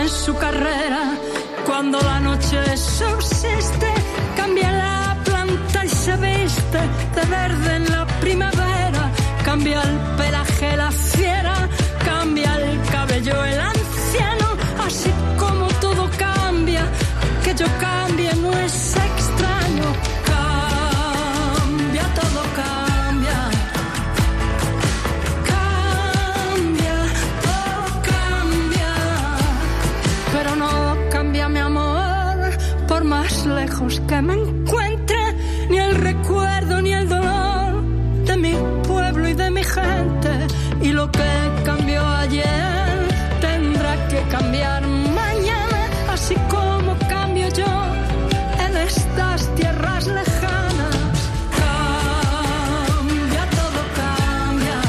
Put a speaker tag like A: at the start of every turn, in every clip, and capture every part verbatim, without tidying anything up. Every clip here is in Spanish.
A: en su carrera. Cuando la noche subsiste, cambia la planta y se viste de verde en la primavera. Cambia el pelaje la fiera, cambia el cabello el anciano. Así como todo cambia, que yo cambie no es extraño. Cambia, todo cambia. Cambia, todo cambia. Pero no cambia mi amor, por más lejos que me encuentre, ni el recuerdo ni el dolor de mi pueblo y de mi gente. Y lo que cambió ayer tendrá que cambiar mañana, así como cambio yo en estas tierras lejanas. Cambia, todo cambia.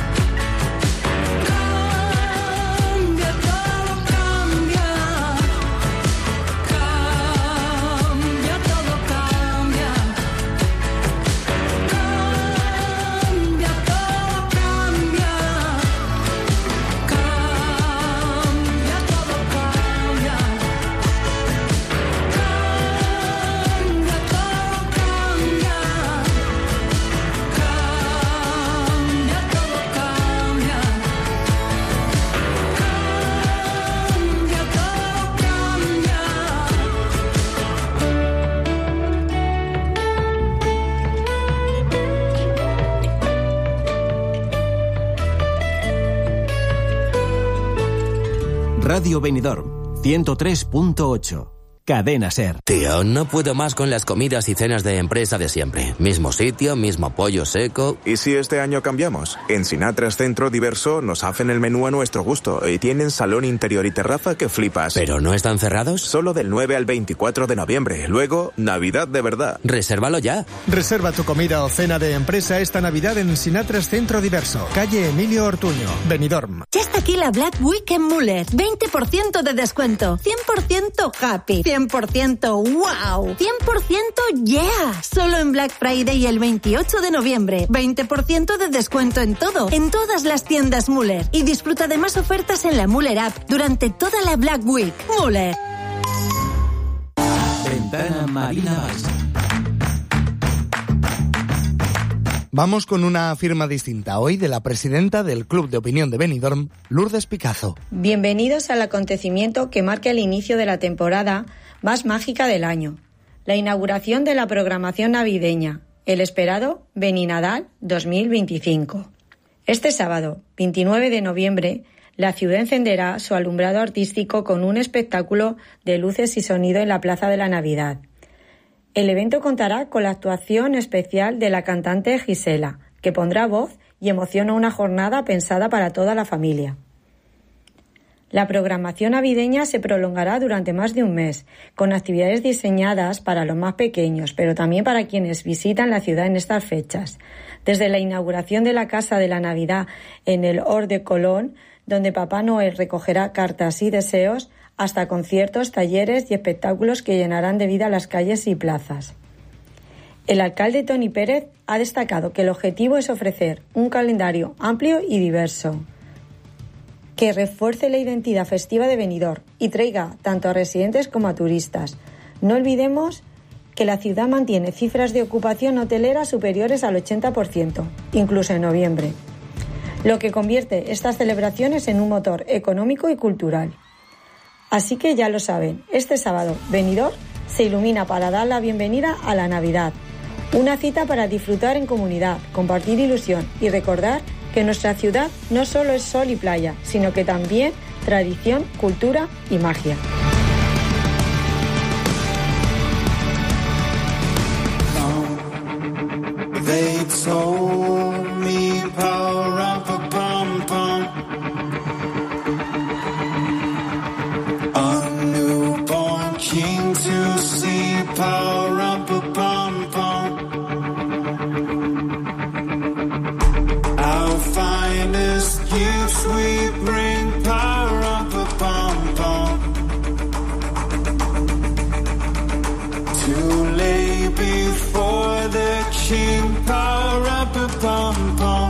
A: Cambia, todo cambia. Cambia, todo cambia. Cambia, todo cambia. Cambia, todo cambia. Cambia, todo cambia. Cambia, todo cambia. Cambia, todo cambia.
B: Radio Benidorm, ciento tres punto ocho. Cadena SER.
C: Tío, no puedo más con las comidas y cenas de empresa de siempre. Mismo sitio, mismo pollo seco.
D: ¿Y si este año cambiamos? En Sinatra's Centro Diverso nos hacen el menú a nuestro gusto y tienen salón interior y terraza que flipas.
C: ¿Pero no están cerrados?
D: Solo del nueve al veinticuatro de noviembre. Luego, Navidad de verdad.
C: Resérvalo ya.
E: Reserva tu comida o cena de empresa esta Navidad en Sinatra's Centro Diverso, calle Emilio Ortuño, Benidorm.
F: Ya está aquí la Black Week en Müller. veinte por ciento de descuento. cien por ciento happy. cien por ciento wow. cien por ciento yeah. Solo en Black Friday el veintiocho de noviembre. veinte por ciento de descuento en todo. En todas las tiendas Müller. Y disfruta de más ofertas en la Müller App durante toda la Black Week. Müller.
B: Ventana Marina Baixa.
E: Vamos con una firma distinta hoy de la presidenta del Club de Opinión de Benidorm, Lourdes Picazo.
G: Bienvenidos al acontecimiento que marca el inicio de la temporada más mágica del año, la inauguración de la programación navideña, el esperado Beninadal dos mil veinticinco. Este sábado, veintinueve de noviembre, la ciudad encenderá su alumbrado artístico con un espectáculo de luces y sonido en la Plaza de la Navidad. El evento contará con la actuación especial de la cantante Gisela, que pondrá voz y emoción a una jornada pensada para toda la familia. La programación navideña se prolongará durante más de un mes, con actividades diseñadas para los más pequeños, pero también para quienes visitan la ciudad en estas fechas. Desde la inauguración de la Casa de la Navidad en el Hort de Colón, donde Papá Noel recogerá cartas y deseos, hasta conciertos, talleres y espectáculos que llenarán de vida las calles y plazas. El alcalde Toni Pérez ha destacado que el objetivo es ofrecer un calendario amplio y diverso, que refuerce la identidad festiva de Benidorm y traiga tanto a residentes como a turistas. No olvidemos que la ciudad mantiene cifras de ocupación hotelera superiores al ochenta por ciento, incluso en noviembre, lo que convierte estas celebraciones en un motor económico y cultural. Así que ya lo saben, este sábado Benidorm se ilumina para dar la bienvenida a la Navidad. Una cita para disfrutar en comunidad, compartir ilusión y recordar que nuestra ciudad no solo es sol y playa, sino que también tradición, cultura y magia.
H: They'd so